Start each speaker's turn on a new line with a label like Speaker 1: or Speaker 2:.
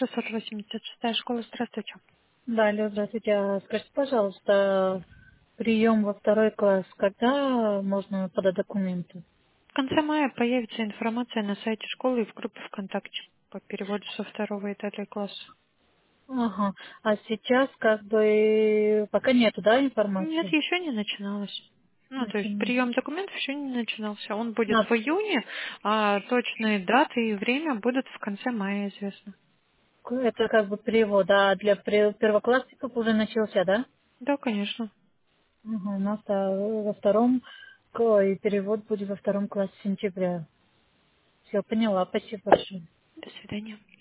Speaker 1: 686 школа. Здравствуйте.
Speaker 2: Да, алло, здравствуйте. Скажите, пожалуйста, прием во второй класс, когда можно подать документы?
Speaker 1: В конце мая появится информация на сайте школы и в группе ВКонтакте по переводу со второго и третьего класса.
Speaker 2: Ага. А сейчас как бы пока нету, да,
Speaker 1: Нет,
Speaker 2: информации?
Speaker 1: еще не начиналось. Ну, то есть
Speaker 2: Очень.
Speaker 1: прием документов еще не начинался. Он будет
Speaker 2: А,
Speaker 1: в июне, а точные даты и время будут в конце мая известны.
Speaker 2: это как бы перевод, а для первоклассников уже начался, да?
Speaker 1: Да, конечно.
Speaker 2: Ага, у нас во втором, и перевод будет во втором классе сентября. Все, поняла, спасибо большое.
Speaker 1: До свидания.